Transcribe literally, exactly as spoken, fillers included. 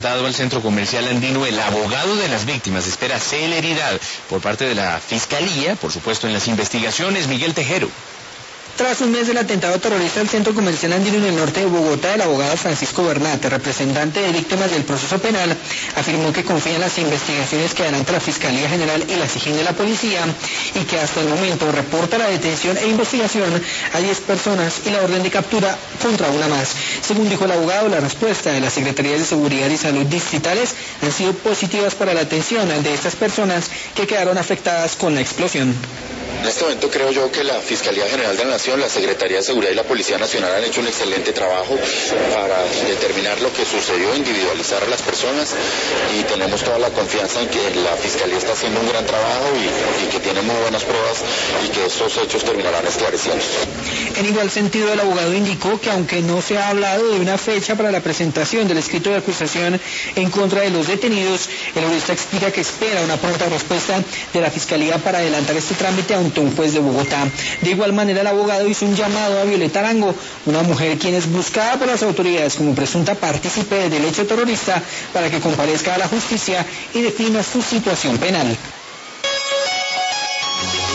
presentado al centro comercial andino el abogado de las víctimas. Espera celeridad por parte de la Fiscalía, por supuesto en las investigaciones. Miguel Tejero. Tras un mes del atentado terrorista al centro comercial andino en el norte de Bogotá, el abogado Francisco Bernate, representante de víctimas del proceso penal, afirmó que confía en las investigaciones que harán la Fiscalía General y la SIJIN de la Policía y que hasta el momento reporta la detención e investigación a diez personas y la orden de captura contra una más. Según dijo el abogado, la respuesta de las Secretarías de Seguridad y Salud distritales han sido positivas para la atención de estas personas que quedaron afectadas con la explosión. En este momento creo yo que la Fiscalía General de la Nación, la Secretaría de Seguridad y la Policía Nacional han hecho un excelente trabajo para determinar lo que sucedió, individualizar a las personas, y tenemos toda la confianza en que la Fiscalía está haciendo un gran trabajo y, y que tiene muy buenas pruebas y que estos hechos terminarán esclareciendo. En igual sentido, el abogado indicó que aunque no se ha hablado de una fecha para la presentación del escrito de acusación en contra de los detenidos, el jurista explica que espera una pronta respuesta de la Fiscalía para adelantar este trámite ante un juez de Bogotá. De igual manera, el abogado hizo un llamado a Violeta Arango, una mujer quien es buscada por las autoridades como presunta partícipe del hecho terrorista, para que comparezca a la justicia y defina su situación penal.